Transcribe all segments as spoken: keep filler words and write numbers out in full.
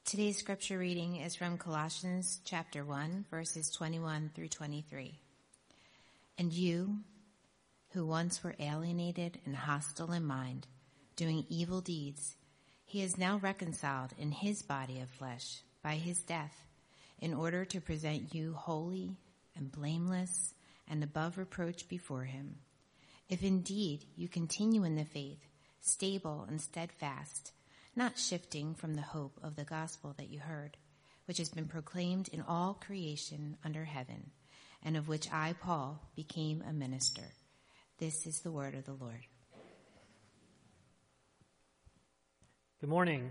Today's scripture reading is from Colossians chapter one, verses twenty-one through twenty-three. And you, who once were alienated and hostile in mind, doing evil deeds, he is now reconciled in his body of flesh by his death, in order to present you holy and blameless and above reproach before him. If indeed you continue in the faith, stable and steadfast, not shifting from the hope of the gospel that you heard, which has been proclaimed in all creation under heaven, and of which I, Paul, became a minister. This is the word of the Lord. Good morning.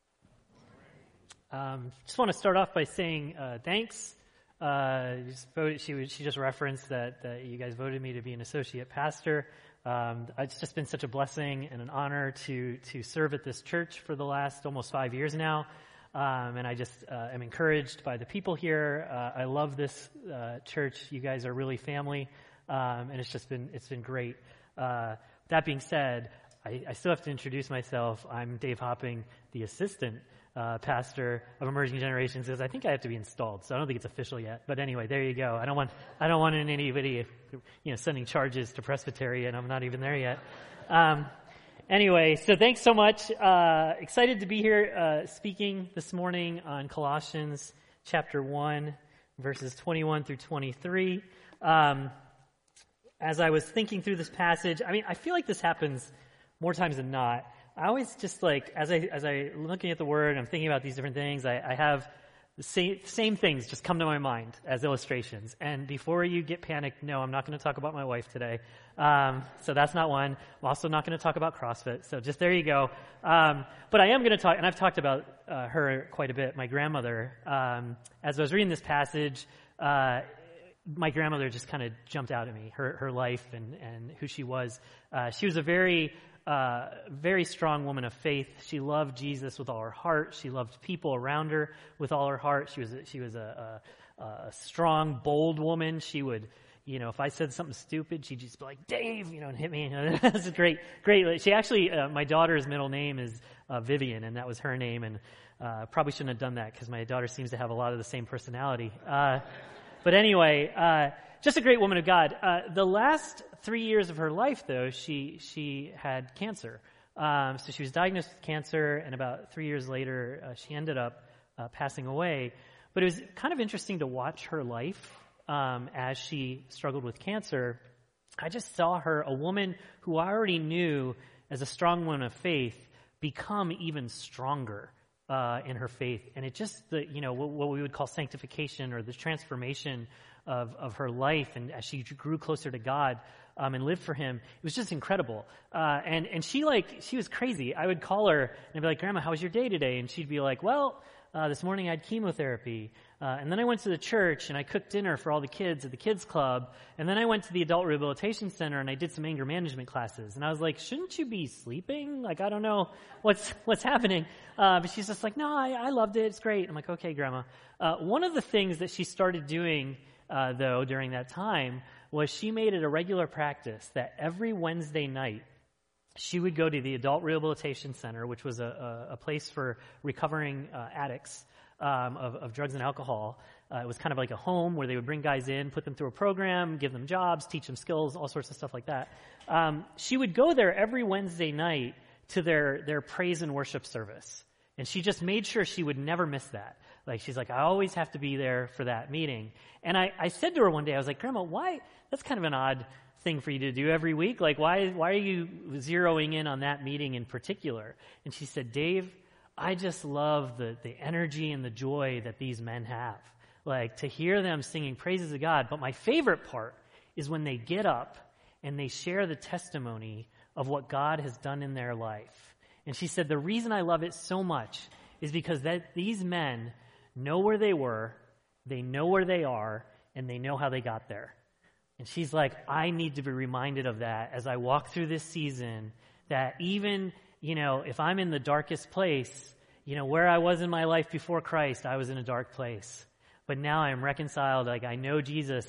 Um, just want to start off by saying uh, thanks. Uh, just voted, she, she just referenced that, that you guys voted me to be an associate pastor. Um, it's just been such a blessing and an honor to to serve at this church for the last almost five years now, um, and I just uh, am encouraged by the people here. Uh, I love this uh, church. You guys are really family, um, and it's just been it's been great. Uh, that being said, I, I still have to introduce myself. I'm Dave Hopping, the assistant uh, pastor of Emerging Generations, because I think I have to be installed, so I don't think it's official yet. But anyway, there you go. I don't want I don't want anybody, you know, sending charges to Presbyterian. I'm not even there yet. Um, anyway, so thanks so much. Uh, excited to be here uh, speaking this morning on Colossians chapter one, verses twenty-one through twenty-three. Um, as I was thinking through this passage, I mean, I feel like this happens more times than not. I always just like, as I as I looking at the word, I'm thinking about these different things, I, I have the same, same things just come to my mind as illustrations. And before you get panicked, no, I'm not going to talk about my wife today. Um, so that's not one. I'm also not going to talk about CrossFit. So just there you go. Um, but I am going to talk, and I've talked about uh, her quite a bit, my grandmother. Um, as I was reading this passage, uh, my grandmother just kind of jumped out at me, her, her life and, and who she was. Uh, she was a very Uh, very strong woman of faith. She loved Jesus with all her heart. She loved people around her with all her heart. She was a, she was a, a, a strong, bold woman. She would, you know, if I said something stupid, she'd just be like, Dave, you know, and hit me. That's a great, great. She actually, uh, my daughter's middle name is uh, Vivian, and that was her name. And uh, probably shouldn't have done that because my daughter seems to have a lot of the same personality. Uh, but anyway, uh, just a great woman of God. Uh, the last three years of her life, though, she she had cancer. Um, so she was diagnosed with cancer, and about three years later, uh, she ended up uh, passing away. But it was kind of interesting to watch her life um, as she struggled with cancer. I just saw her, a woman who I already knew as a strong woman of faith, become even stronger uh, in her faith. And it just, the you know, what, what we would call sanctification, or the transformation of, of her life, and as she grew closer to God um, and lived for Him, it was just incredible. Uh, and, and she like, she was crazy. I would call her and be like, Grandma, how was your day today? And she'd be like, well, uh, this morning I had chemotherapy. Uh, and then I went to the church and I cooked dinner for all the kids at the kids club. And then I went to the adult rehabilitation center and I did some anger management classes. And I was like, shouldn't you be sleeping? Like, I don't know what's, what's happening. Uh, but she's just like, no, I, I loved it. It's great. I'm like, okay, Grandma. Uh, one of the things that she started doing Uh, though, during that time, was she made it a regular practice that every Wednesday night she would go to the Adult Rehabilitation Center, which was a, a, a place for recovering uh, addicts um, of, of drugs and alcohol. Uh, it was kind of like a home where they would bring guys in, put them through a program, give them jobs, teach them skills, all sorts of stuff like that. Um, she would go there every Wednesday night to their, their praise and worship service. And she just made sure she would never miss that. Like, she's like, I always have to be there for that meeting. And I, I said to her one day, I was like, Grandma, why? That's kind of an odd thing for you to do every week. Like, why, why are you zeroing in on that meeting in particular? And she said, Dave, I just love the, the energy and the joy that these men have. Like, to hear them singing praises to God. But my favorite part is when they get up and they share the testimony of what God has done in their life. And she said, the reason I love it so much is because that these men know where they were, they know where they are, and they know how they got there. And she's like, I need to be reminded of that as I walk through this season, that even, you know, if I'm in the darkest place, you know, where I was in my life before Christ, I was in a dark place. But now I'm reconciled, like I know Jesus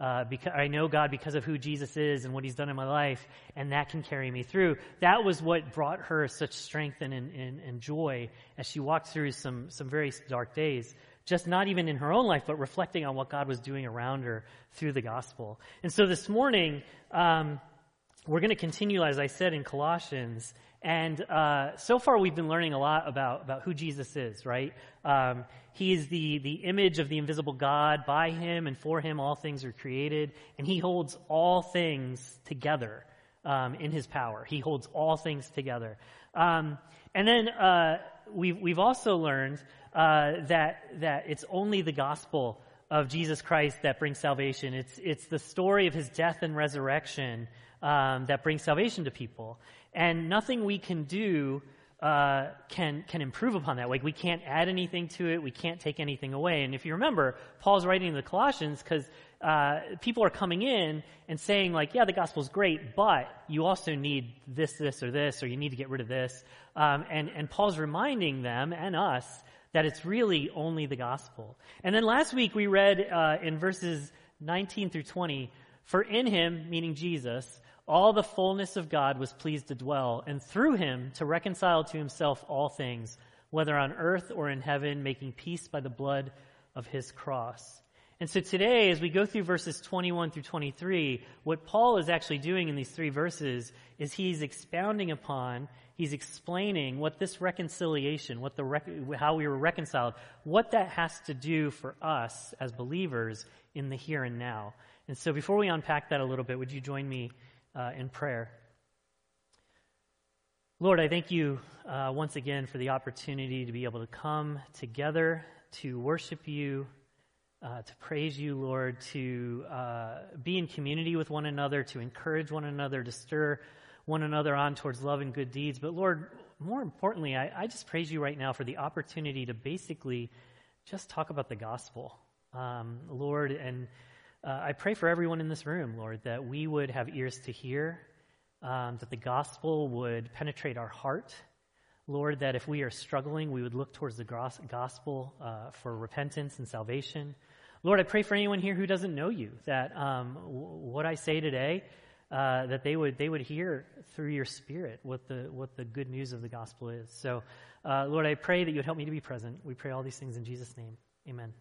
Uh, because I know God because of who Jesus is and what he's done in my life, and that can carry me through. That was what brought her such strength and, and, and joy as she walked through some, some very dark days, just not even in her own life, but reflecting on what God was doing around her through the gospel. And so this morning, um, we're going to continue, as I said, in Colossians. And uh, so far we've been learning a lot about, about who Jesus is, right? Um, he is the, the image of the invisible God. By him and for him all things are created. And he holds all things together um, in his power. He holds all things together. Um, and then uh, we've, we've also learned uh, that, that it's only the gospel of Jesus Christ that brings salvation. It's, it's the story of his death and resurrection um, that brings salvation to people. And nothing we can do uh, can can improve upon that. Like, we can't add anything to it. We can't take anything away. And if you remember, Paul's writing to the Colossians because uh, people are coming in and saying, like, yeah, the gospel's great, but you also need this, this, or this, or you need to get rid of this. Um, and, and Paul's reminding them and us that it's really only the gospel. And then last week we read uh, in verses nineteen through twenty, for in him, meaning Jesus, all the fullness of God was pleased to dwell, and through him to reconcile to himself all things, whether on earth or in heaven, making peace by the blood of his cross. And so today, as we go through verses twenty-one through twenty-three, what Paul is actually doing in these three verses is he's expounding upon, he's explaining what this reconciliation, what the rec- how we were reconciled, what that has to do for us as believers in the here and now. And so before we unpack that a little bit, would you join me Uh, in prayer? Lord, I thank you uh, once again for the opportunity to be able to come together to worship you, uh, to praise you, Lord, to uh, be in community with one another, to encourage one another, to stir one another on towards love and good deeds. But Lord, more importantly, I, I just praise you right now for the opportunity to basically just talk about the gospel. Um, Lord, and Uh, I pray for everyone in this room, Lord, that we would have ears to hear, um, that the gospel would penetrate our heart. Lord, that if we are struggling, we would look towards the gospel uh, for repentance and salvation. Lord, I pray for anyone here who doesn't know you, that um, w- what I say today, uh, that they would they would hear through your Spirit what the what the good news of the gospel is. So, uh, Lord, I pray that you would help me to be present. We pray all these things in Jesus' name. Amen.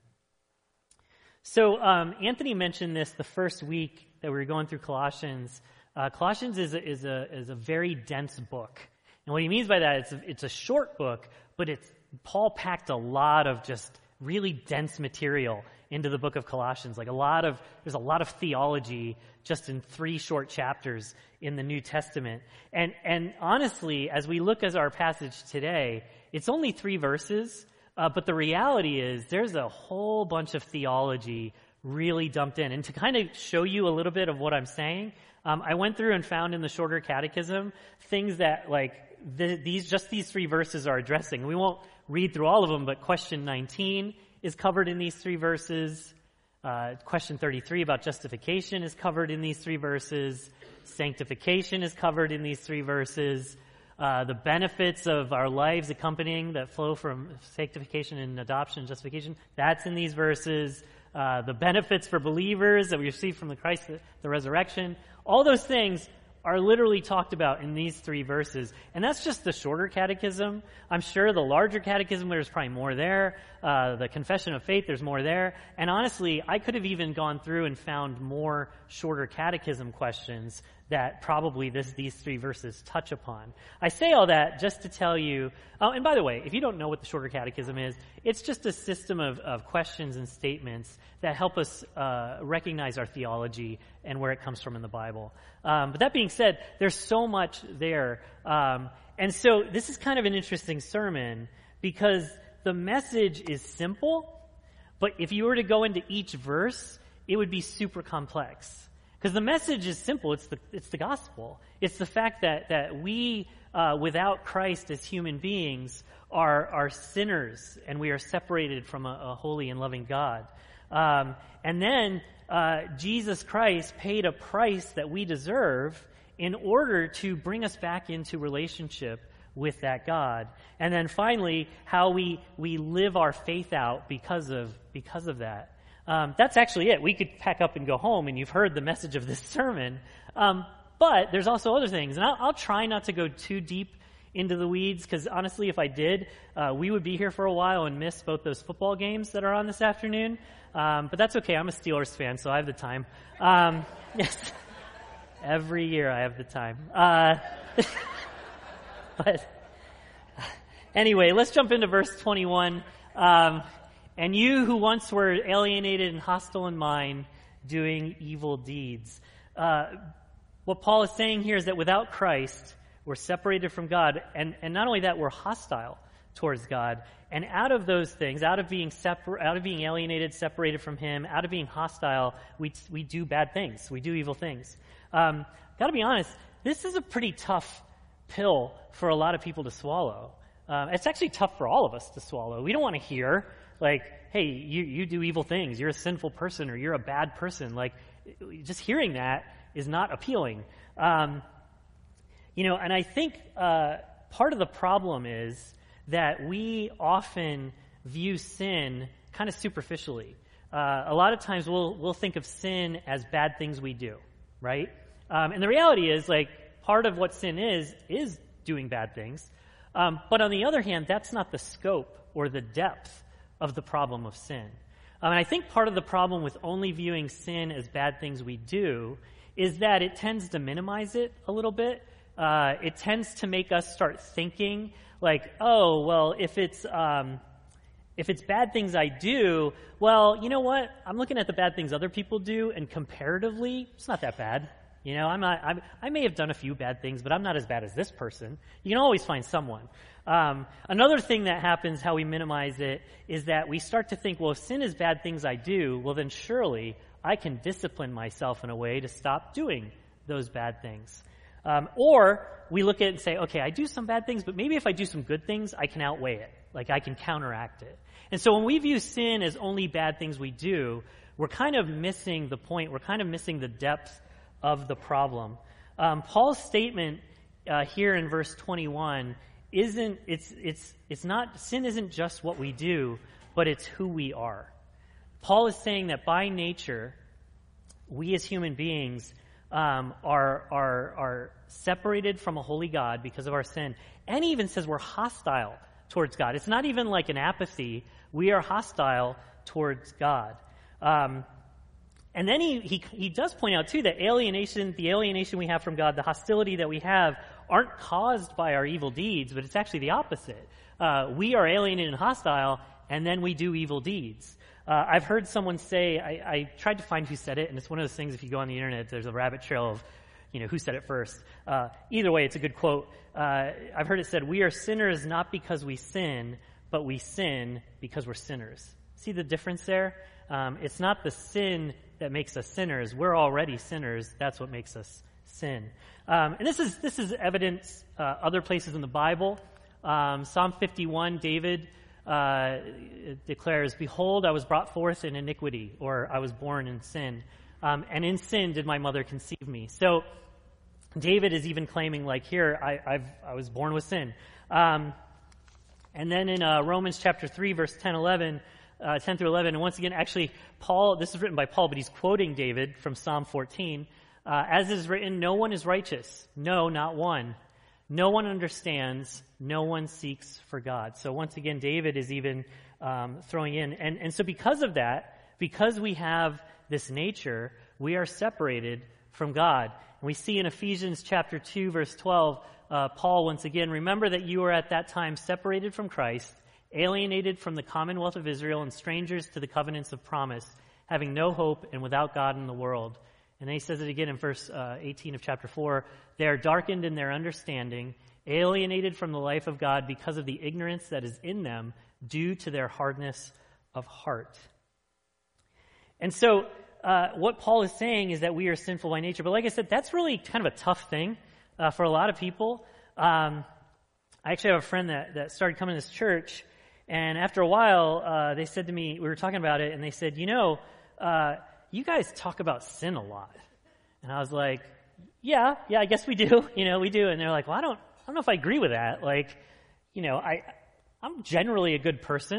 So um, Anthony mentioned this the first week that we were going through Colossians. Uh, Colossians is a, is a is a very dense book, and what he means by that, it's a, it's a short book, but it's Paul packed a lot of just really dense material into the book of Colossians. Like a lot of there's a lot of theology just in three short chapters in the New Testament. And and honestly, as we look at our passage today, it's only three verses. Uh, but the reality is there's a whole bunch of theology really dumped in. And to kind of show you a little bit of what I'm saying, um, I went through and found in the shorter catechism things that, like, the, these just these three verses are addressing. We won't read through all of them, but question nineteen is covered in these three verses. Uh, question thirty-three about justification is covered in these three verses. Sanctification is covered in these three verses. Uh, the benefits of our lives accompanying that flow from sanctification and adoption and justification, that's in these verses. Uh, the benefits for believers that we receive from the Christ, the, the resurrection, all those things are literally talked about in these three verses. And that's just the shorter catechism. I'm sure the larger catechism, there's probably more there. Uh, the Confession of Faith, there's more there. And honestly, I could have even gone through and found more shorter catechism questions that probably this, these three verses touch upon. I say all that just to tell you, oh, and by the way, if you don't know what the shorter catechism is, it's just a system of, of questions and statements that help us uh, recognize our theology and where it comes from in the Bible. Um, but that being said, there's so much there. Um, and so this is kind of an interesting sermon because the message is simple, but if you were to go into each verse, it would be super complex. Because the message is simple. It's the it's the gospel. It's the fact that that we, uh, without Christ as human beings, are are sinners, and we are separated from a, a holy and loving God. Um, and then uh, Jesus Christ paid a price that we deserve in order to bring us back into relationship with that God. And then finally, how we we live our faith out because of because of that. Um, that's actually it. We could pack up and go home, and you've heard the message of this sermon. Um, but there's also other things, and I'll, I'll try not to go too deep into the weeds, because honestly, if I did, uh, we would be here for a while and miss both those football games that are on this afternoon. Um, but that's okay. I'm a Steelers fan, so I have the time. Um, yes, every year I have the time. Uh, but anyway, let's jump into verse twenty-one. Um, And you who once were alienated and hostile in mind, doing evil deeds. Uh, what Paul is saying here is that without Christ, we're separated from God. And, and not only that, we're hostile towards God. And out of those things, out of being separ- out of being alienated, separated from Him, out of being hostile, we we do bad things. We do evil things. Um, Got to be honest, this is a pretty tough pill for a lot of people to swallow. Um, it's actually tough for all of us to swallow. We don't want to hear, like, hey, you, you do evil things, you're a sinful person, or you're a bad person. Like, just hearing that is not appealing. Um, you know, and I think uh, part of the problem is that we often view sin kind of superficially. Uh, a lot of times we'll we'll think of sin as bad things we do, right? Um, and the reality is, like, part of what sin is, is doing bad things. Um, but on the other hand, that's not the scope or the depth of the problem of sin. Um, and I think part of the problem with only viewing sin as bad things we do is that it tends to minimize it a little bit. Uh, it tends to make us start thinking like, oh, well, if it's um, if it's bad things I do, well, you know what? I'm looking at the bad things other people do, and comparatively, it's not that bad. You know, I'm not. I'm, I may have done a few bad things, but I'm not as bad as this person. You can always find someone. Um, another thing that happens, how we minimize it, is that we start to think, well, if sin is bad things I do, well, then surely I can discipline myself in a way to stop doing those bad things. Um, or we look at it and say, okay, I do some bad things, but maybe if I do some good things, I can outweigh it. Like, I can counteract it. And so when we view sin as only bad things we do, we're kind of missing the point. We're kind of missing the depth of the problem. Um, Paul's statement uh, here in verse twenty-one isn't, it's, it's, it's not, sin isn't just what we do, but it's who we are. Paul is saying that by nature, we as human beings um, are, are, are separated from a holy God because of our sin. And he even says we're hostile towards God. It's not even like an apathy. We are hostile towards God. Um, And then he, he he does point out, too, that alienation, the alienation we have from God, the hostility that we have, aren't caused by our evil deeds, but it's actually the opposite. Uh, we are alienated and hostile, and then we do evil deeds. Uh, I've heard someone say, I, I tried to find who said it, and it's one of those things, if you go on the internet, there's a rabbit trail of, you know, who said it first. Uh, either way, it's a good quote. Uh, I've heard it said, we are sinners not because we sin, but we sin because we're sinners. See the difference there? Um, it's not the sin that makes us sinners. We're already sinners. That's what makes us sin. Um, and this is this is evidence uh, other places in the Bible. Um, Psalm fifty-one, David uh, declares, "Behold, I was brought forth in iniquity," or "I was born in sin, um, and in sin did my mother conceive me." So David is even claiming, like, here, I, I've I was born with sin. Um, and then in uh, Romans chapter three, verse ten, eleven. Uh, ten through eleven, and once again, actually, Paul, this is written by Paul, but he's quoting David from Psalm fourteen. Uh, as it is written, no one is righteous. No, not one. No one understands. No one seeks for God. So once again, David is even um, throwing in. And, and so because of that, because we have this nature, we are separated from God. And we see in Ephesians chapter two, verse twelve, uh, Paul once again, remember that you were at that time separated from Christ, alienated from the commonwealth of Israel and strangers to the covenants of promise, having no hope and without God in the world. And then he says it again in verse uh, eighteen of chapter four. They are darkened in their understanding, alienated from the life of God because of the ignorance that is in them due to their hardness of heart. And so uh, what Paul is saying is that we are sinful by nature. But like I said, that's really kind of a tough thing uh, for a lot of people. Um, I actually have a friend that, that started coming to this church. And after a while, uh, they said to me, we were talking about it, and they said, you know, uh, you guys talk about sin a lot. And I was like, yeah, yeah, I guess we do. You know, we do. And they're like, well, I don't, I don't know if I agree with that. Like, you know, I, I'm generally a good person.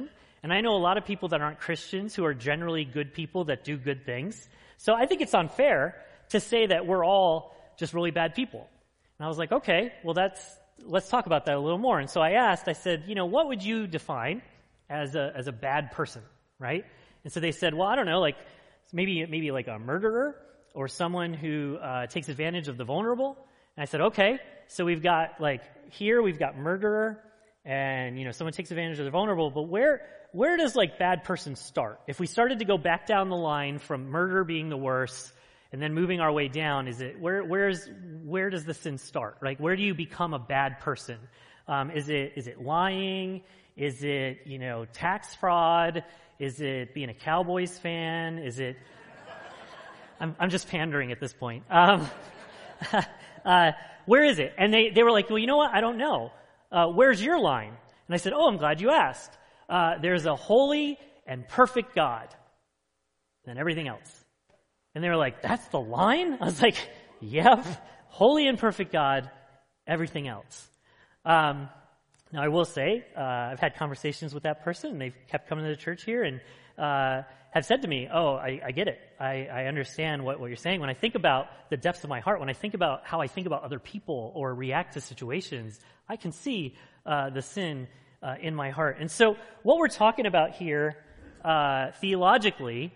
And I know a lot of people that aren't Christians who are generally good people that do good things. So I think it's unfair to say that we're all just really bad people. And I was like, okay, well, that's, let's talk about that a little more. And so I asked, I said, you know, what would you define as a, as a bad person, right? And so they said, well, I don't know, like maybe, maybe like a murderer or someone who uh, takes advantage of the vulnerable. And I said, okay, so we've got like here we've got murderer and, you know, someone takes advantage of the vulnerable, but where, where does like bad person start? If we started to go back down the line from murder being the worst and then moving our way down, is it, where, where's, where does the sin start? Like, where do you become a bad person? Um, is it, is it lying? Is it, you know, tax fraud? Is it being a Cowboys fan? Is it, I'm, I'm just pandering at this point. Um, uh, where is it? And they, they were like, well, you know what? I don't know. Uh, where's your line? And I said, oh, I'm glad you asked. Uh, there's a holy and perfect God. And everything else. And they were like, that's the line? I was like, yep, holy and perfect God, everything else. Um, now I will say, uh, I've had conversations with that person and they've kept coming to the church here and, uh, have said to me, oh, I, I get it. I, I understand what, what you're saying. When I think about the depths of my heart, when I think about how I think about other people or react to situations, I can see, uh, the sin, uh, in my heart. And so what we're talking about here, uh, theologically,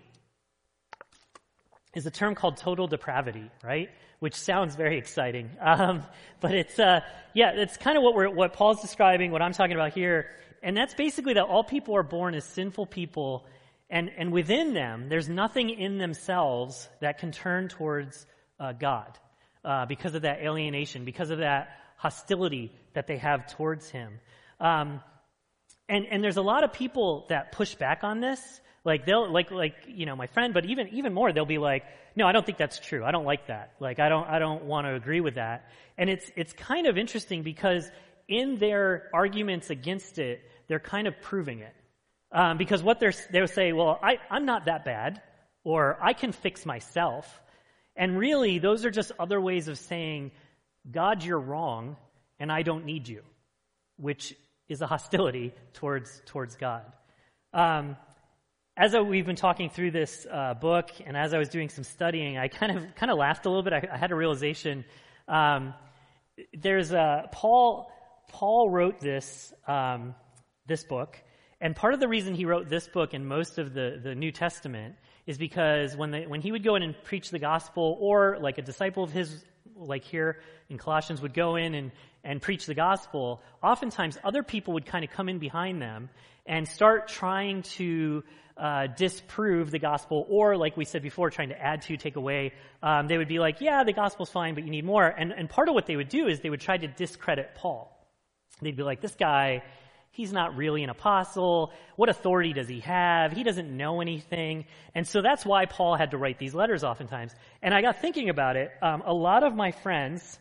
is a term called total depravity, right? Which sounds very exciting. Um, but it's, uh, yeah, it's kind of what we're, what Paul's describing, what I'm talking about here. And that's basically that all people are born as sinful people, and, and within them, there's nothing in themselves that can turn towards, uh, God, uh, because of that alienation, because of that hostility that they have towards him. Um, and, and there's a lot of people that push back on this. Like they'll, like, like, you know, my friend, but even, even more, they'll be like, no, I don't think that's true. I don't like that. Like, I don't, I don't want to agree with that. And it's, it's kind of interesting because in their arguments against it, they're kind of proving it. Um, because what they're, they'll say, well, I, I'm not that bad, or I can fix myself. And really, those are just other ways of saying, God, you're wrong, and I don't need you, which is a hostility towards, towards God. Um, As we've been talking through this uh, book, and as I was doing some studying, I kind of kind of laughed a little bit. I, I had a realization. Um, there's a Paul. Paul wrote this um, this book, and part of the reason he wrote this book and most of the, the New Testament is because when the, when he would go in and preach the gospel, or like a disciple of his, like here in Colossians, would go in and and preach the gospel, oftentimes other people would kind of come in behind them and start trying to Uh, disprove the gospel, or like we said before, trying to add to, take away. Um, they would be like, yeah, the gospel's fine, but you need more. And, and part of what they would do is they would try to discredit Paul. They'd be like, this guy, he's not really an apostle. What authority does he have? He doesn't know anything. And so that's why Paul had to write these letters oftentimes. And I got thinking about it. Um, a lot of my friends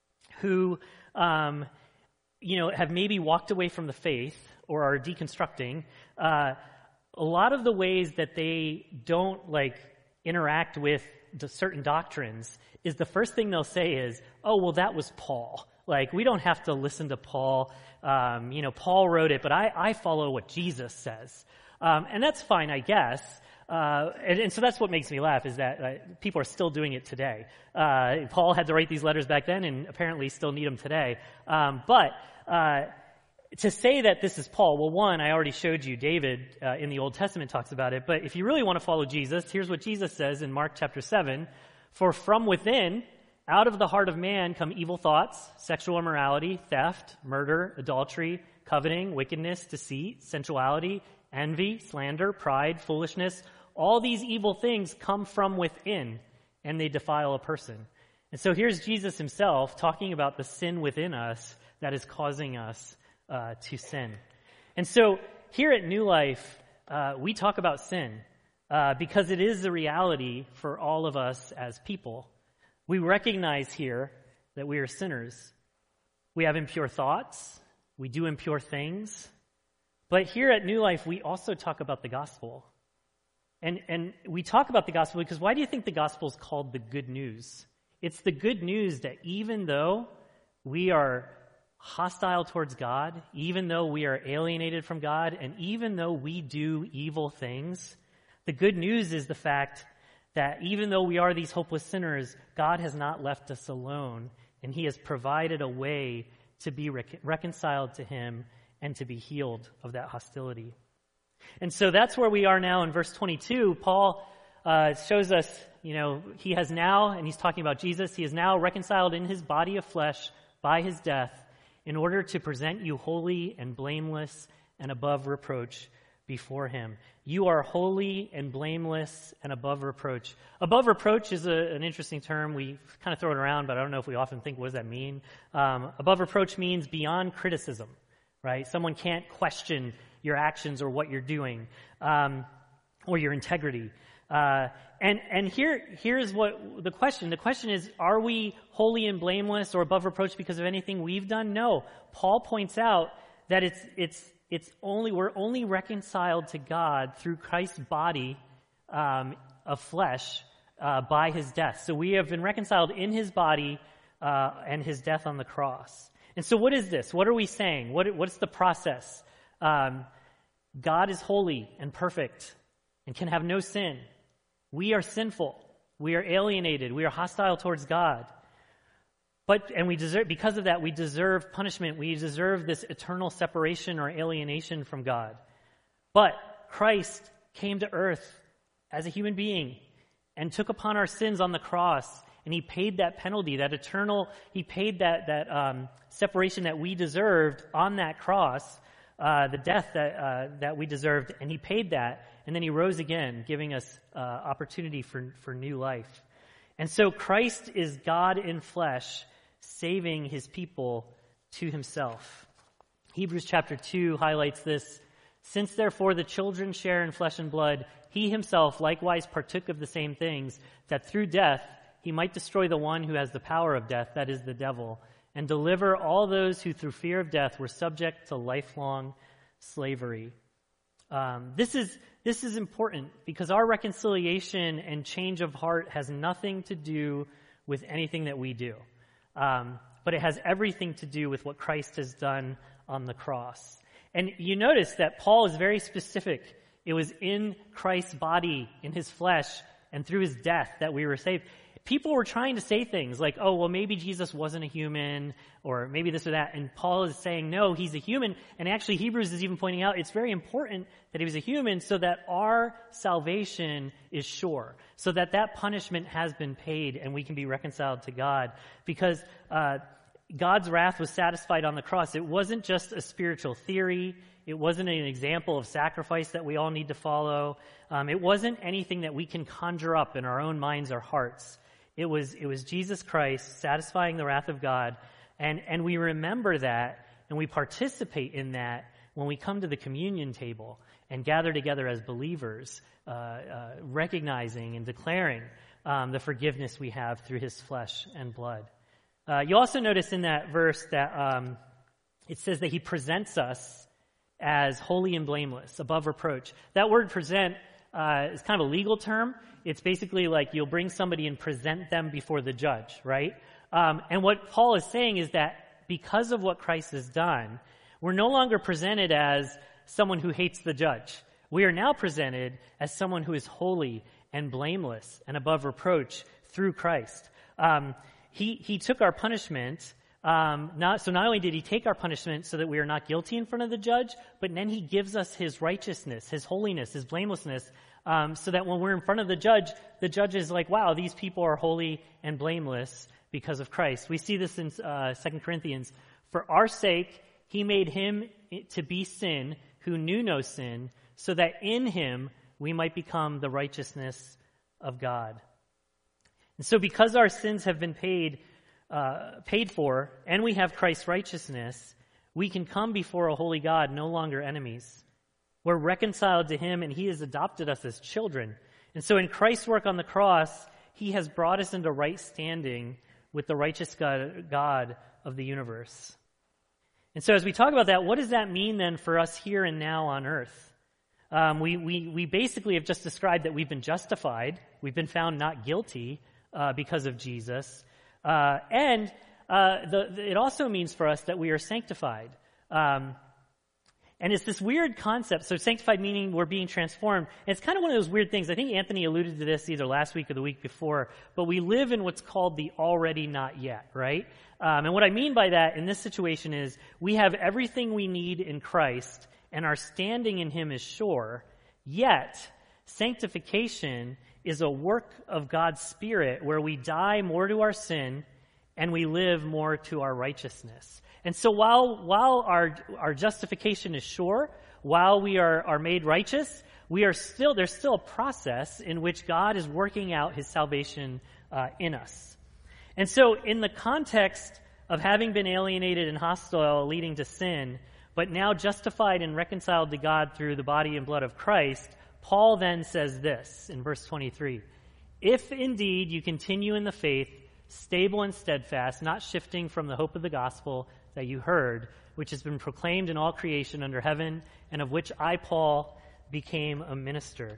who, um, you know, have maybe walked away from the faith or are deconstructing, uh, a lot of the ways that they don't like interact with the certain doctrines is the first thing they'll say is, oh, well, that was Paul. Like, we don't have to listen to Paul. Um, you know, Paul wrote it, but I, I follow what Jesus says. Um, and that's fine, I guess. Uh, and, and so that's what makes me laugh, is that uh, people are still doing it today. Uh, Paul had to write these letters back then and apparently still need them today. Um, but, uh, To say that this is Paul, well, one, I already showed you, David uh, in the Old Testament talks about it, but if you really want to follow Jesus, here's what Jesus says in Mark chapter seven, for from within, out of the heart of man come evil thoughts, sexual immorality, theft, murder, adultery, coveting, wickedness, deceit, sensuality, envy, slander, pride, foolishness. All these evil things come from within, and they defile a person. And so here's Jesus himself talking about the sin within us that is causing us Uh, to sin. And so here at New Life, uh, we talk about sin uh, because it is the reality for all of us as people. We recognize here that we are sinners. We have impure thoughts. We do impure things. But here at New Life, we also talk about the gospel. And, and we talk about the gospel because why do you think the gospel is called the good news? It's the good news that even though we are hostile towards God, even though we are alienated from God, and even though we do evil things, the good news is the fact that even though we are these hopeless sinners, God has not left us alone, and he has provided a way to be rec- reconciled to him and to be healed of that hostility. And so that's where we are now in verse twenty-two. Paul uh, shows us, you know, he has now, and he's talking about Jesus, he is now reconciled in his body of flesh by his death in order to present you holy and blameless and above reproach before him. You are holy and blameless and above reproach. Above reproach is a, an interesting term. We kind of throw it around, but I don't know if we often think, what does that mean? Um, above reproach means beyond criticism, right? Someone can't question your actions or what you're doing, um, or your integrity. Uh, and, and here, here's what the question. The question is, are we holy and blameless or above reproach because of anything we've done? No. Paul points out that it's, it's, it's only, we're only reconciled to God through Christ's body, um, of flesh, uh, by his death. So we have been reconciled in his body, uh, and his death on the cross. And so what is this? What are we saying? What, what's the process? Um, God is holy and perfect and can have no sin. We are sinful. We are alienated. We are hostile towards God. But, and we deserve, because of that, we deserve punishment. We deserve this eternal separation or alienation from God. But Christ came to earth as a human being and took upon our sins on the cross, and he paid that penalty, that eternal, he paid that, that um, separation that we deserved on that cross, uh, the death that, uh, that we deserved, and he paid that, and then he rose again, giving us uh, opportunity for, for new life. And so Christ is God in flesh, saving his people to himself. Hebrews chapter two highlights this. Since therefore the children share in flesh and blood, he himself likewise partook of the same things, that through death he might destroy the one who has the power of death, that is the devil, and deliver all those who through fear of death were subject to lifelong slavery. Um, this is this is important because our reconciliation and change of heart has nothing to do with anything that we do. Um, but it has everything to do with what Christ has done on the cross. And you notice that Paul is very specific. It was in Christ's body, in his flesh, and through his death that we were saved. People were trying to say things like, oh, well, maybe Jesus wasn't a human, or maybe this or that. And Paul is saying, no, he's a human. And actually, Hebrews is even pointing out it's very important that he was a human so that our salvation is sure, so that that punishment has been paid and we can be reconciled to God. Because uh, God's wrath was satisfied on the cross. It wasn't just a spiritual theory. It wasn't an example of sacrifice that we all need to follow. Um, it wasn't anything that we can conjure up in our own minds or hearts. It was it was Jesus Christ satisfying the wrath of God, and, and we remember that, and we participate in that when we come to the communion table and gather together as believers, uh, uh, recognizing and declaring um, the forgiveness we have through his flesh and blood. Uh, you also notice in that verse that um, it says that he presents us as holy and blameless, above reproach. That word present uh, is kind of a legal term. It's basically like you'll bring somebody and present them before the judge, right? Um, and what Paul is saying is that because of what Christ has done, we're no longer presented as someone who hates the judge. We are now presented as someone who is holy and blameless and above reproach through Christ. Um, he, he took our punishment. Um, not, so not only did he take our punishment so that we are not guilty in front of the judge, but then he gives us his righteousness, his holiness, his blamelessness, um, so that when we're in front of the judge, the judge is like, wow, these people are holy and blameless because of Christ. We see this in uh, Second Corinthians. For our sake, he made him to be sin who knew no sin, so that in him we might become the righteousness of God. And so because our sins have been paid Uh, paid for, and we have Christ's righteousness, we can come before a holy God, no longer enemies. We're reconciled to him, and he has adopted us as children. And so in Christ's work on the cross, he has brought us into right standing with the righteous God, God of the universe. And so as we talk about that, what does that mean then for us here and now on earth? Um, we, we, we basically have just described that we've been justified. We've been found not guilty uh, because of Jesus. Uh, and uh, the, the, it also means for us that we are sanctified. Um, and it's this weird concept. So sanctified meaning we're being transformed. And it's kind of one of those weird things. I think Anthony alluded to this either last week or the week before. But we live in what's called the already not yet, right? Um, and what I mean by that in this situation is we have everything we need in Christ, and our standing in him is sure. Yet, sanctification is a work of God's Spirit where we die more to our sin and we live more to our righteousness. And so while while our our justification is sure, while we are, are made righteous, we are still there's still a process in which God is working out his salvation uh, in us. And so in the context of having been alienated and hostile leading to sin, but now justified and reconciled to God through the body and blood of Christ, Paul then says this in verse twenty-three, "If indeed you continue in the faith, stable and steadfast, not shifting from the hope of the gospel that you heard, which has been proclaimed in all creation under heaven, and of which I, Paul, became a minister."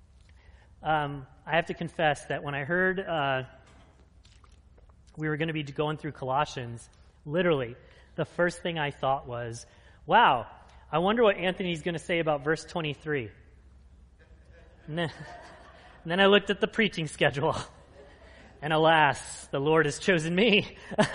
Um, I have to confess that when I heard uh, we were going to be going through Colossians, literally, the first thing I thought was, wow, I wonder what Anthony's going to say about verse twenty-three. And then, and then I looked at the preaching schedule. And alas, the Lord has chosen me.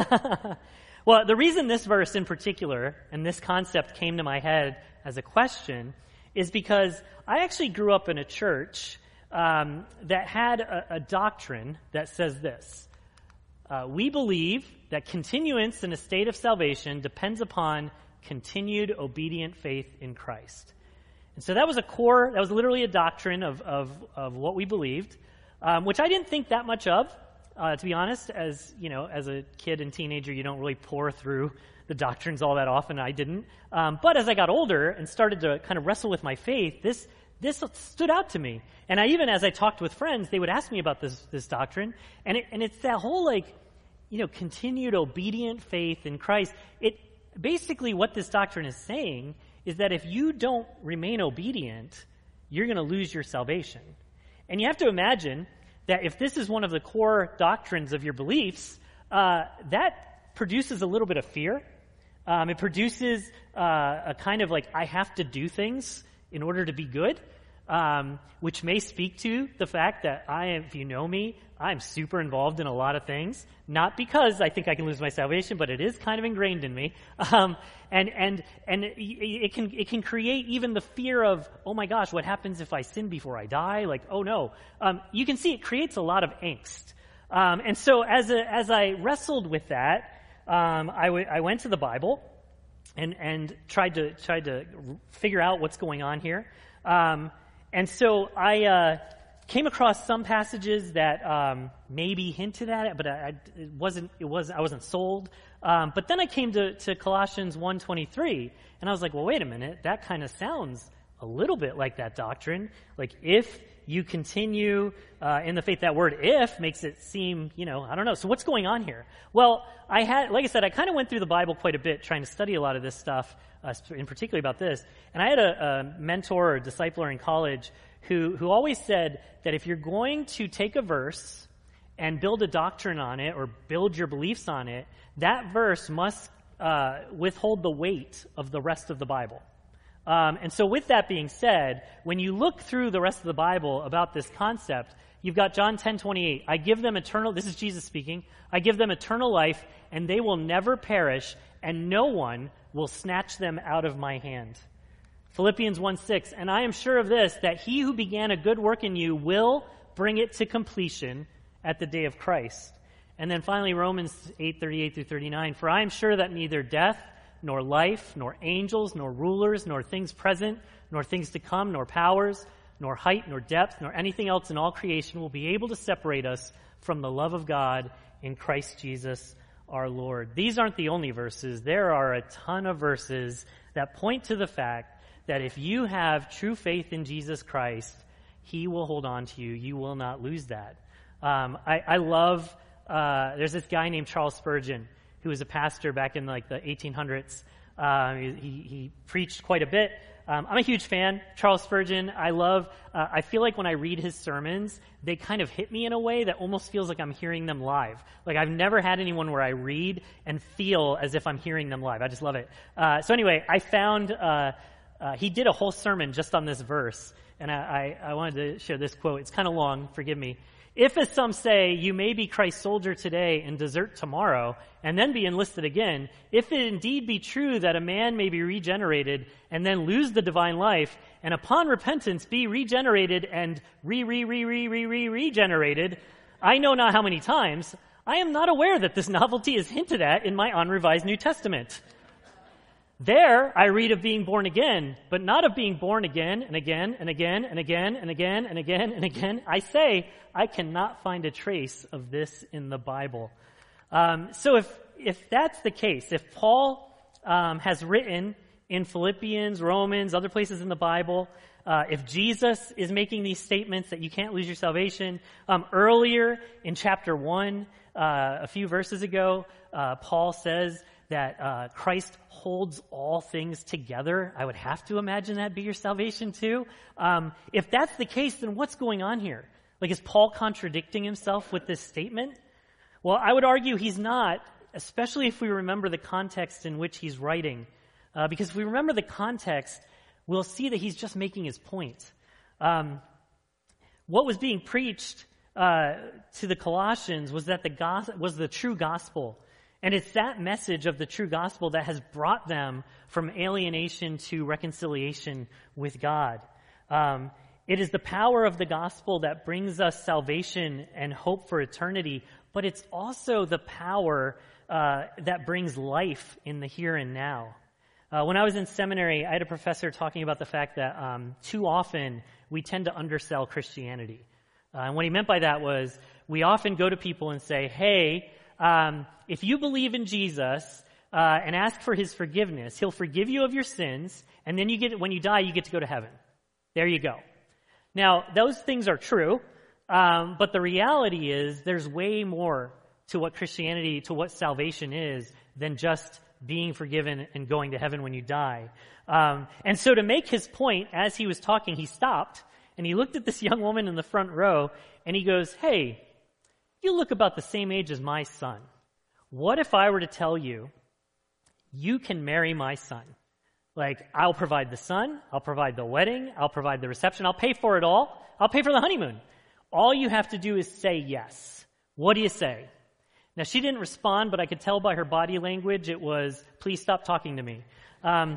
Well, the reason this verse in particular and this concept came to my head as a question is because I actually grew up in a church um, that had a, a doctrine that says this. Uh, we believe that continuance in a state of salvation depends upon continued obedient faith in Christ. And so that was a core, that was literally a doctrine of, of, of what we believed, um, which I didn't think that much of, uh, to be honest. As, you know, as a kid and teenager, you don't really pore through the doctrines all that often. I didn't. Um, but as I got older and started to kind of wrestle with my faith, this this stood out to me. And I even, as I talked with friends, they would ask me about this this doctrine. And it, and it's that whole, like, you know, continued obedient faith in Christ. It basically what this doctrine is saying is that if you don't remain obedient, you're going to lose your salvation. And you have to imagine that if this is one of the core doctrines of your beliefs, uh, that produces a little bit of fear. Um, it produces uh, a kind of like, I have to do things in order to be good, um, which may speak to the fact that I am, if you know me, I'm super involved in a lot of things, not because I think I can lose my salvation, but it is kind of ingrained in me. Um, and and and it can it can create even the fear of, oh my gosh, what happens if I sin before I die? Like, oh no. Um, you can see it creates a lot of angst. Um, and so as a, as I wrestled with that, um, I, w- I went to the Bible and and tried to tried to figure out what's going on here. Um, and so I. Uh, Came across some passages that um, maybe hinted at it, but I, I, it wasn't. It was I wasn't sold. Um, but then I came to, to Colossians one twenty-three, and I was like, "Well, wait a minute. That kind of sounds a little bit like that doctrine. Like if you continue uh, in the faith, that word "if" makes it seem, you know, I don't know. So what's going on here? Well, I had, like I said, I kind of went through the Bible quite a bit, trying to study a lot of this stuff, uh, in particular about this. And I had a, a mentor or discipler in college who who always said that if you're going to take a verse and build a doctrine on it or build your beliefs on it, that verse must uh, withhold the weight of the rest of the Bible. Um, and so with that being said, when you look through the rest of the Bible about this concept, you've got John ten twenty-eight. I give them eternal, this is Jesus speaking, I give them eternal life, and they will never perish, and no one will snatch them out of my hand. Philippians one six, and I am sure of this, that he who began a good work in you will bring it to completion at the day of Christ. And then finally, Romans eight thirty-eight through thirty-nine, for I am sure that neither death, nor life, nor angels, nor rulers, nor things present, nor things to come, nor powers, nor height, nor depth, nor anything else in all creation will be able to separate us from the love of God in Christ Jesus our Lord. These aren't the only verses. There are a ton of verses that point to the fact that if you have true faith in Jesus Christ, he will hold on to you. You will not lose that. Um, I, I love, uh, there's this guy named Charles Spurgeon who was a pastor back in like the eighteen hundreds. Uh, he, he preached quite a bit Um, I'm a huge fan. Charles Spurgeon, I love, uh, I feel like when I read his sermons, they kind of hit me in a way that almost feels like I'm hearing them live. Like I've never had anyone where I read and feel as if I'm hearing them live. I just love it. Uh, so anyway, I found, uh, uh, he did a whole sermon just on this verse, and I, I, I wanted to share this quote. It's kind of long, forgive me. If, as some say, you may be Christ's soldier today and desert tomorrow, and then be enlisted again, if it indeed be true that a man may be regenerated and then lose the divine life, and upon repentance be regenerated and re-re-re-re-re-re-regenerated, I know not how many times, I am not aware that this novelty is hinted at in my unrevised New Testament. There I read of being born again, but not of being born again and again and again and again and again and again and again. I say, I cannot find a trace of this in the Bible. Um, so if if that's the case, if Paul um, has written in Philippians, Romans, other places in the Bible, uh, if Jesus is making these statements that you can't lose your salvation, um, earlier in chapter one, uh, a few verses ago, uh, Paul says that uh, Christ holds all things together. I would have to imagine that'd be your salvation too. Um, if that's the case, then what's going on here? Like, is Paul contradicting himself with this statement? Well, I would argue he's not, especially if we remember the context in which he's writing. Uh, because if we remember the context, we'll see that he's just making his point. Um, what was being preached uh, to the Colossians was that the gos- was the true gospel. And it's that message of the true gospel that has brought them from alienation to reconciliation with God. Um, it is the power of the gospel that brings us salvation and hope for eternity, but it's also the power uh, that brings life in the here and now. Uh, when I was in seminary, I had a professor talking about the fact that um, too often we tend to undersell Christianity. Uh, and what he meant by that was we often go to people and say, hey, Um, if you believe in Jesus uh, and ask for his forgiveness, he'll forgive you of your sins, and then you get when you die, you get to go to heaven. There you go. Now, those things are true, um, but the reality is there's way more to what Christianity, to what salvation is, than just being forgiven and going to heaven when you die. Um, and so to make his point, as he was talking, he stopped, and he looked at this young woman in the front row, and he goes, hey, you look about the same age as my son. What if I were to tell you, you can marry my son? Like, I'll provide the son, I'll provide the wedding, I'll provide the reception, I'll pay for it all, I'll pay for the honeymoon. All you have to do is say yes. What do you say? Now, she didn't respond, but I could tell by her body language it was, please stop talking to me. Um,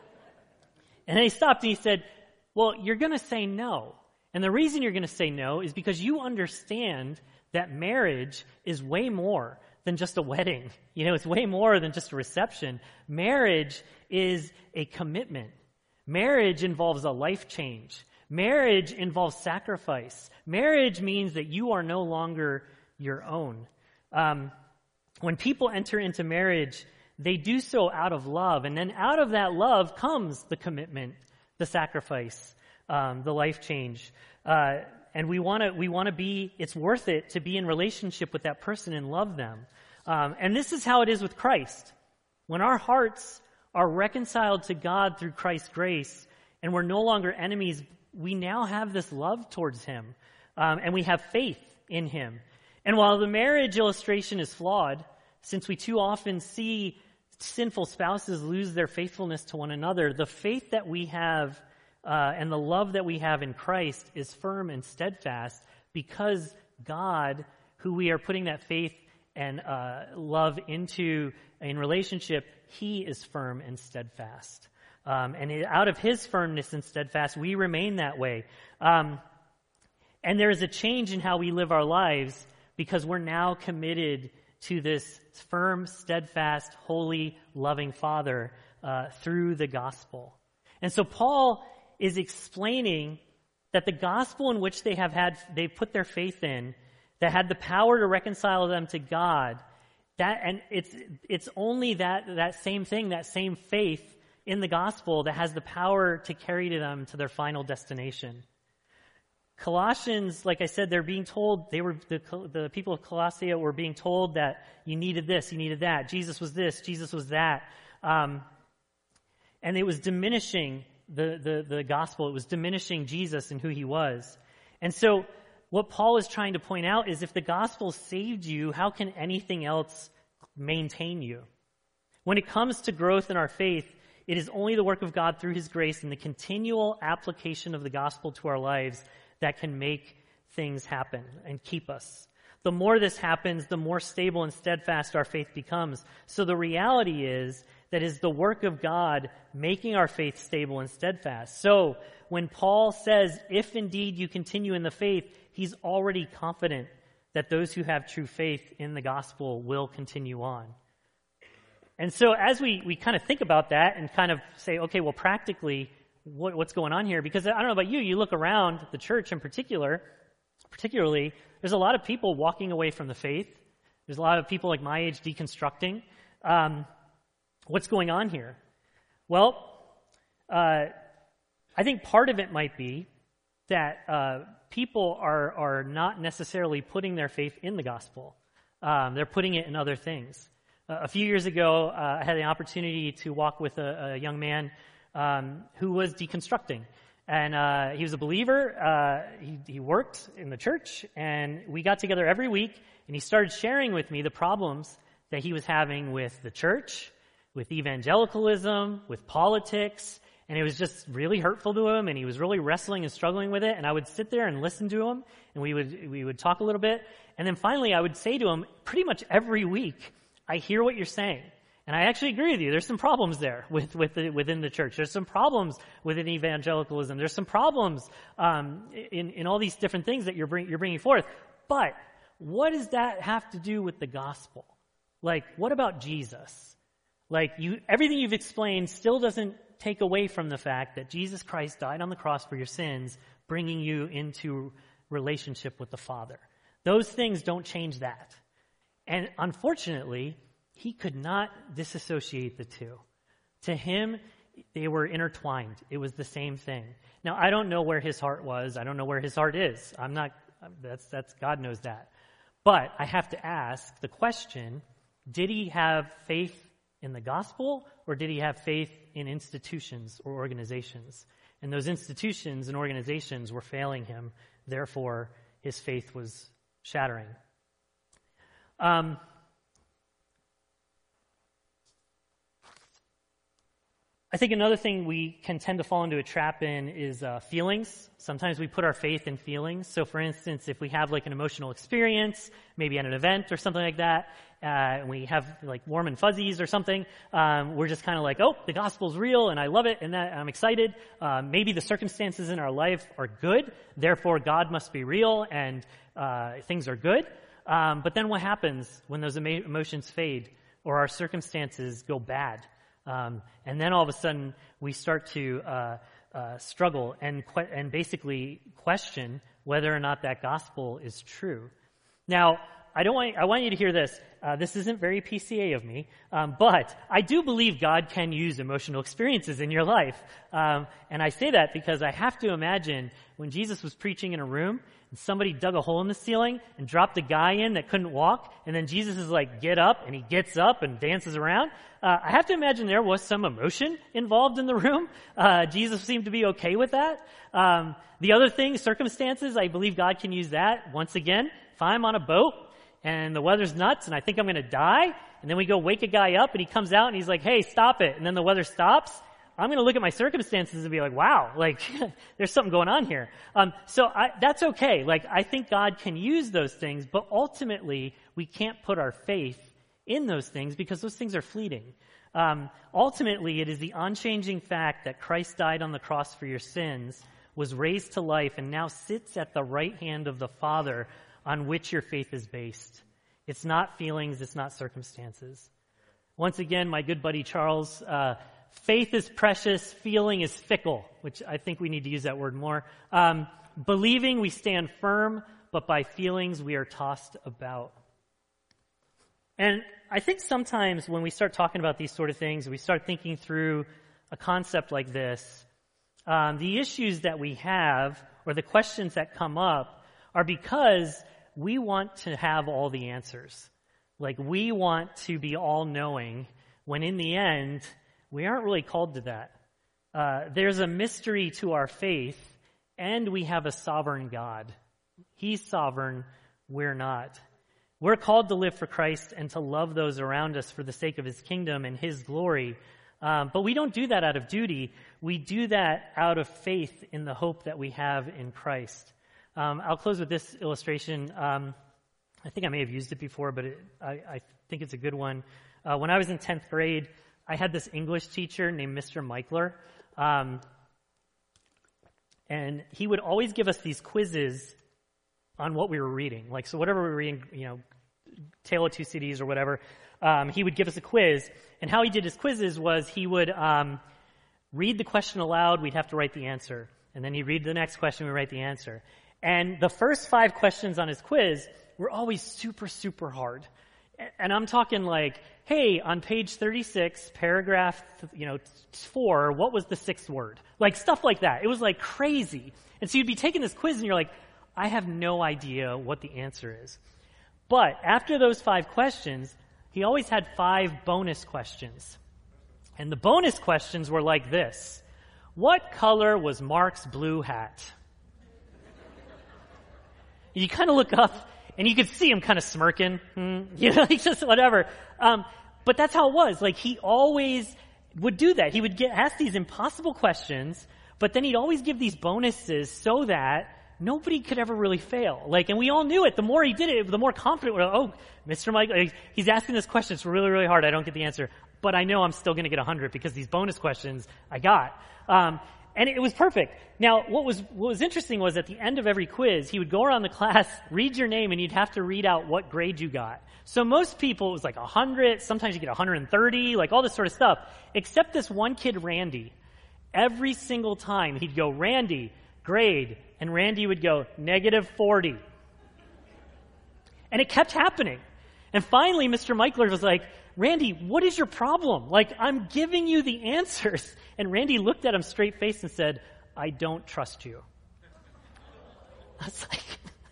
and then he stopped and he said, well, you're going to say no. And the reason you're going to say no is because you understand that marriage is way more than just a wedding. You know, it's way more than just a reception. Marriage is a commitment. Marriage involves a life change. Marriage involves sacrifice. Marriage means that you are no longer your own. Um, when people enter into marriage, they do so out of love. And then out of that love comes the commitment, the sacrifice, um, the life change. Uh, And we want to we want to be, it's worth it to be in relationship with that person and love them. Um, and this is how it is with Christ. When our hearts are reconciled to God through Christ's grace and we're no longer enemies, we now have this love towards him. Um, and we have faith in him. And while the marriage illustration is flawed, since we too often see sinful spouses lose their faithfulness to one another, the faith that we have Uh, and the love that we have in Christ is firm and steadfast because God, who we are putting that faith and uh, love into in relationship, he is firm and steadfast. Um, and it, out of his firmness and steadfast, we remain that way. Um, and there is a change in how we live our lives because we're now committed to this firm, steadfast, holy, loving Father uh, through the gospel. And so Paul is explaining that the gospel in which they have had, they put their faith in, that had the power to reconcile them to God, that, and it's, it's only that, that same thing, that same faith in the gospel that has the power to carry to them to their final destination. Colossians, like I said, they're being told, they were, the, the people of Colossia were being told that you needed this, you needed that, Jesus was this, Jesus was that. Um, and it was diminishing the, the, the gospel. It was diminishing Jesus and who he was. And so what Paul is trying to point out is if the gospel saved you, how can anything else maintain you? When it comes to growth in our faith, it is only the work of God through his grace and the continual application of the gospel to our lives that can make things happen and keep us. The more this happens, the more stable and steadfast our faith becomes. So the reality is that it is the work of God making our faith stable and steadfast. So when Paul says, if indeed you continue in the faith, he's already confident that those who have true faith in the gospel will continue on. And so as we, we kind of think about that and kind of say, okay, well, practically, what, what's going on here? Because I don't know about you, you look around the church in particular, particularly, there's a lot of people walking away from the faith. There's a lot of people like my age deconstructing. Um, what's going on here? Well, uh, I think part of it might be that uh, people are, are not necessarily putting their faith in the gospel. Um, they're putting it in other things. Uh, a few years ago, uh, I had the opportunity to walk with a, a young man um, who was deconstructing. And uh, he was a believer. Uh, he, he worked in the church, and we got together every week, and he started sharing with me the problems that he was having with the church, with evangelicalism, with politics, and it was just really hurtful to him, and he was really wrestling and struggling with it. And I would sit there and listen to him, and we would we would talk a little bit, and then finally I would say to him, pretty much every week, I hear what you're saying. And I actually agree with you. There's some problems there with, with the, within the church. There's some problems within evangelicalism. There's some problems um, in, in all these different things that you're, bring, you're bringing forth. But what does that have to do with the gospel? Like, what about Jesus? Like, you, everything you've explained still doesn't take away from the fact that Jesus Christ died on the cross for your sins, bringing you into relationship with the Father. Those things don't change that. And unfortunately, he could not disassociate the two. To him, they were intertwined. It was the same thing. Now, I don't know where his heart was. I don't know where his heart is. I'm not, that's, that's, God knows that. But I have to ask the question, did he have faith in the gospel, or did he have faith in institutions or organizations? And those institutions and organizations were failing him. Therefore, his faith was shattering. Um, I think another thing we can tend to fall into a trap in is uh, feelings. Sometimes we put our faith in feelings. So, for instance, if we have like an emotional experience, maybe at an event or something like that, uh, and we have like warm and fuzzies or something, um, we're just kind of like, oh, the gospel's real and I love it and that I'm excited. Uh, maybe the circumstances in our life are good, therefore God must be real and uh, things are good. Um, but then what happens when those emo- emotions fade or our circumstances go bad? Um, and then all of a sudden we start to uh, uh, struggle and que- and basically question whether or not that gospel is true. Now, I don't want I want you to hear this. Uh, this isn't very P C A of me, um, but I do believe God can use emotional experiences in your life. Um, and I say that because I have to imagine when Jesus was preaching in a room and somebody dug a hole in the ceiling and dropped a guy in that couldn't walk, and then Jesus is like, get up, and he gets up and dances around. Uh, I have to imagine there was some emotion involved in the room. Uh, Jesus seemed to be okay with that. Um, the other thing, circumstances, I believe God can use that. Once again, if I'm on a boat and the weather's nuts and I think I'm going to die, and then we go wake a guy up and he comes out and he's like, hey, stop it. And then the weather stops. I'm going to look at my circumstances and be like, wow, like there's something going on here. Um, so I, that's okay. Like I think God can use those things, but ultimately we can't put our faith in those things because those things are fleeting. Um, ultimately, it is the unchanging fact that Christ died on the cross for your sins, was raised to life, and now sits at the right hand of the Father on which your faith is based. It's not feelings, it's not circumstances. Once again, my good buddy Charles, uh, faith is precious, feeling is fickle, which I think we need to use that word more. Um, believing we stand firm, but by feelings we are tossed about. And I think sometimes when we start talking about these sort of things, we start thinking through a concept like this, um, the issues that we have or the questions that come up are because we want to have all the answers. Like we want to be all-knowing when in the end, we aren't really called to that. uh, there's a mystery to our faith, and we have a sovereign God. He's sovereign, we're not. We're called to live for Christ and to love those around us for the sake of his kingdom and his glory. Um, but we don't do that out of duty. We do that out of faith in the hope that we have in Christ. Um, I'll close with this illustration. Um, I think I may have used it before, but it, I, I think it's a good one. Uh, when I was in tenth grade, I had this English teacher named Mister Michler. Um, and he would always give us these quizzes on what we were reading. Like, so whatever we were reading, you know, Tale of Two Cities or whatever, um, he would give us a quiz. And how he did his quizzes was he would um, read the question aloud, we'd have to write the answer. And then he'd read the next question, we'd write the answer. And the first five questions on his quiz were always super, super hard. And I'm talking like, hey, on page thirty-six, paragraph, you know, four, what was the sixth word? Like stuff like that. It was like crazy. And so you'd be taking this quiz and you're like, I have no idea what the answer is. But after those five questions, he always had five bonus questions. And the bonus questions were like this. What color was Mark's blue hat? You kind of look up, and you could see him kind of smirking. Hmm, you know, he's just whatever. Um, but that's how it was. Like, he always would do that. He would get ask these impossible questions, but then he'd always give these bonuses so that nobody could ever really fail. Like, and we all knew it. The more he did it, the more confident we're like, oh, Mister Mike, he's asking this question. It's really, really hard. I don't get the answer. But I know I'm still going to get one hundred because these bonus questions I got. Um, and it was perfect. Now, what was what was interesting was at the end of every quiz, he would go around the class, read your name, and you'd have to read out what grade you got. So most people, it was like one hundred. Sometimes you get one hundred thirty, like all this sort of stuff. Except this one kid, Randy. Every single time he'd go, Randy, grade. And Randy would go, negative forty. And it kept happening. And finally, Mister Michler was like, Randy, what is your problem? Like, I'm giving you the answers. And Randy looked at him straight faced and said, I don't trust you. I was like,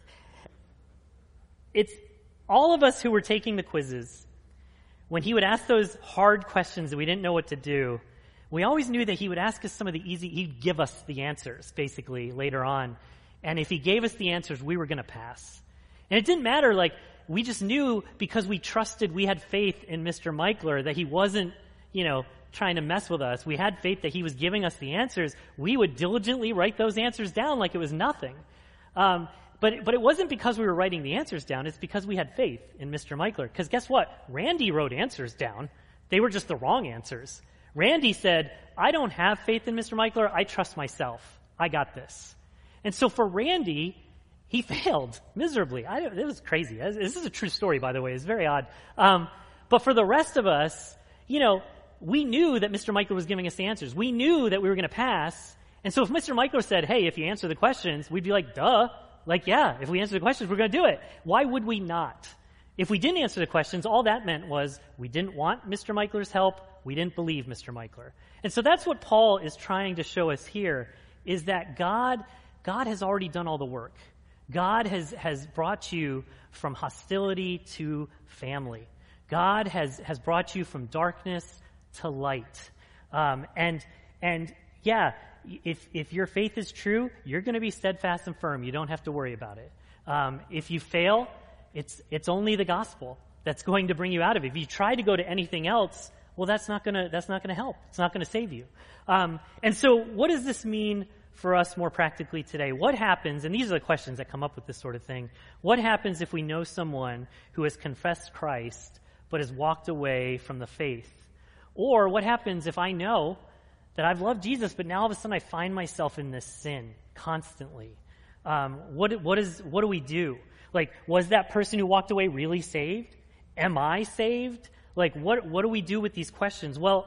it's all of us who were taking the quizzes. When he would ask those hard questions that we didn't know what to do, we always knew that he would ask us some of the easy, he'd give us the answers, basically, later on. And if he gave us the answers, we were going to pass. And it didn't matter, like, we just knew because we trusted, we had faith in Mister Michler that he wasn't, you know, trying to mess with us. We had faith that he was giving us the answers. We would diligently write those answers down like it was nothing. Um, but, but it wasn't because we were writing the answers down. It's because we had faith in Mister Michler. Because guess what? Randy wrote answers down. They were just the wrong answers. Randy said, I don't have faith in Mister Michler. I trust myself. I got this. And so for Randy, he failed miserably. I, it was crazy. This is a true story, by the way. It's very odd. Um, but for the rest of us, you know, we knew that Mister Michler was giving us the answers. We knew that we were going to pass. And so if Mister Michler said, hey, if you answer the questions, we'd be like, duh. Like, yeah, if we answer the questions, we're going to do it. Why would we not? If we didn't answer the questions, all that meant was we didn't want Mister Michler's help. We didn't believe Mister Michler. And so that's what Paul is trying to show us here, is that God, God has already done all the work. God has, has brought you from hostility to family. God has, has brought you from darkness to light. Um, and, and yeah, if, if your faith is true, you're going to be steadfast and firm. You don't have to worry about it. Um, if you fail, it's, it's only the gospel that's going to bring you out of it. If you try to go to anything else, well, that's not going to, that's not going to help. It's not going to save you. Um, and so what does this mean for us more practically today? What happens, and these are the questions that come up with this sort of thing, what happens if we know someone who has confessed Christ but has walked away from the faith? Or what happens if I know that I've loved Jesus, but now all of a sudden I find myself in this sin constantly? Um, what, what, is, what do we do? Like, was that person who walked away really saved? Am I saved? Like, what, what do we do with these questions? Well,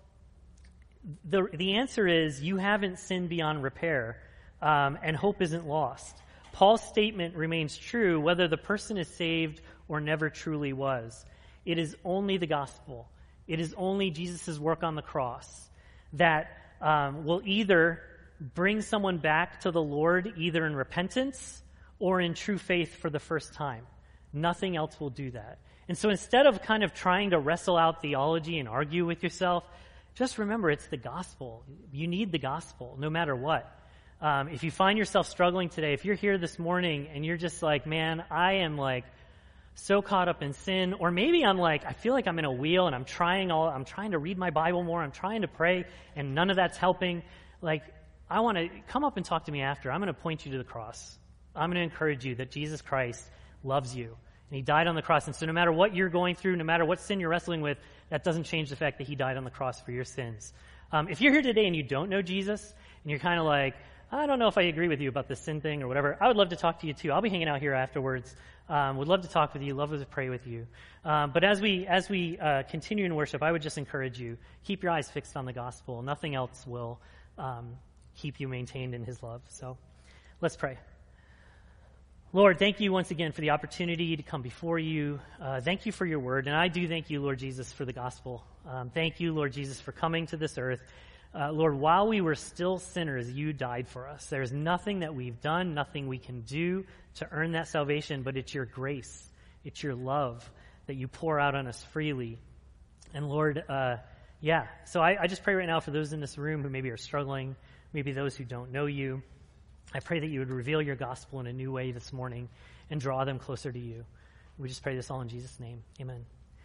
The, the answer is you haven't sinned beyond repair, um, and hope isn't lost. Paul's statement remains true whether the person is saved or never truly was. It is only the gospel. It is only Jesus' work on the cross that um, will either bring someone back to the Lord either in repentance or in true faith for the first time. Nothing else will do that. And so instead of kind of trying to wrestle out theology and argue with yourself, just remember it's the gospel. You need the gospel no matter what. Um, if you find yourself struggling today, if you're here this morning and you're just like, man, I am like so caught up in sin, or maybe I'm like, I feel like I'm in a wheel and I'm trying all, I'm trying to read my Bible more, I'm trying to pray, and none of that's helping. Like, I want to come up and talk to me after. I'm going to point you to the cross. I'm going to encourage you that Jesus Christ loves you, and he died on the cross. And so no matter what you're going through, no matter what sin you're wrestling with, that doesn't change the fact that he died on the cross for your sins. Um, if you're here today and you don't know Jesus, and you're kind of like, I don't know if I agree with you about this sin thing or whatever, I would love to talk to you too. I'll be hanging out here afterwards. Um, would love to talk with you, love to pray with you. Um, but as we as we uh, continue in worship, I would just encourage you, keep your eyes fixed on the gospel. Nothing else will um, keep you maintained in his love. So let's pray. Lord, thank you once again for the opportunity to come before you. Uh, thank you for your word. And I do thank you, Lord Jesus, for the gospel. Um, thank you, Lord Jesus, for coming to this earth. Uh, Lord, while we were still sinners, you died for us. There's nothing that we've done, nothing we can do to earn that salvation, but it's your grace. It's your love that you pour out on us freely. And Lord, uh, yeah, so I, I just pray right now for those in this room who maybe are struggling, maybe those who don't know you. I pray that you would reveal your gospel in a new way this morning and draw them closer to you. We just pray this all in Jesus' name. Amen.